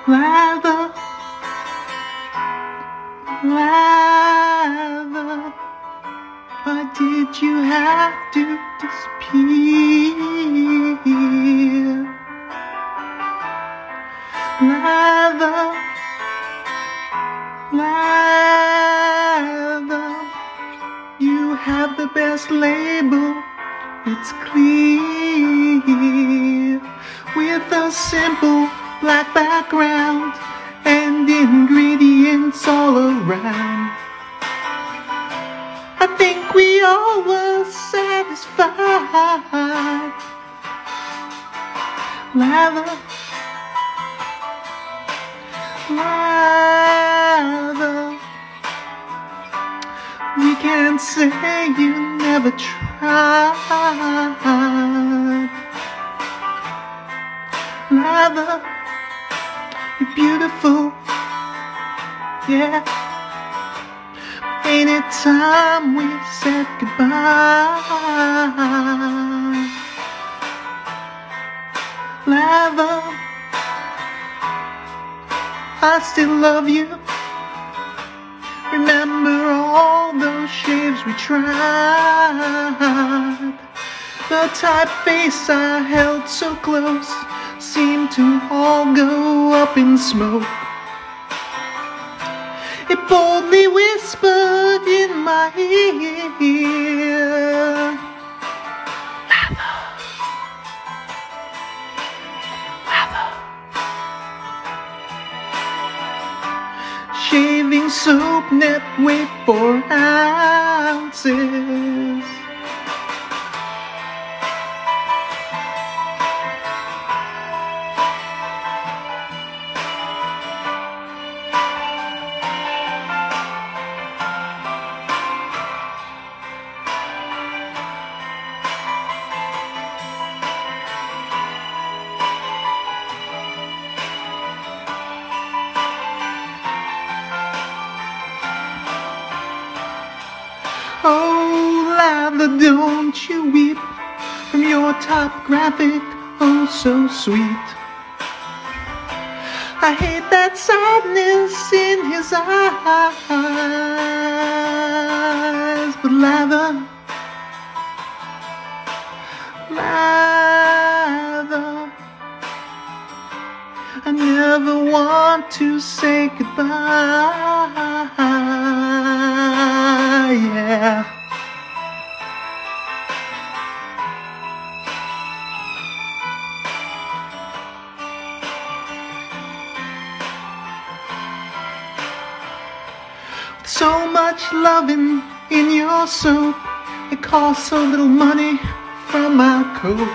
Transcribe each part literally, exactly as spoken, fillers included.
Leather, leather, why did you have to disappear? Leather, leather, you have the best label, it's clear, with a simple black background and ingredients all around. I think we all were satisfied. Leather, leather, we can't say you never tried. Leather, you're beautiful, yeah. Ain't it time we said goodbye? Leather, I still love you. Remember all those shaves we tried. The typeface I held so close seemed to all go up in smoke. It boldly whispered in my ear, leather, leather. Shaving soap net weight four ounces. Oh, leather, don't you weep from your top graphic, oh so sweet. I hate that sadness in his eyes, but leather, leather, I never want to say goodbye, yeah. So much loving in your soap, it costs so little money from my coat.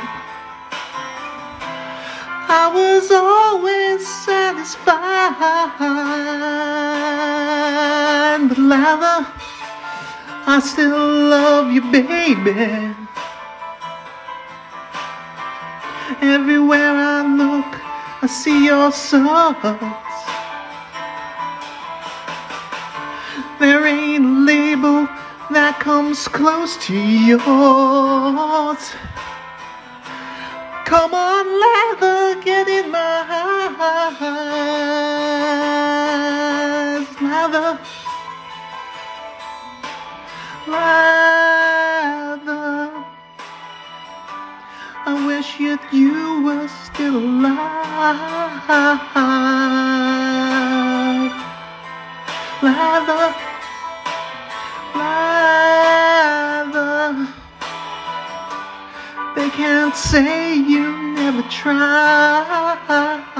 I was always satisfied, but leather, I still love you, baby. Everywhere I look, I see your salts. There ain't a label that comes close to yours. Come on, leather, get in my eyes. Leather, leather, I wish that you were still alive. Leather, leather, they can't say you never tried.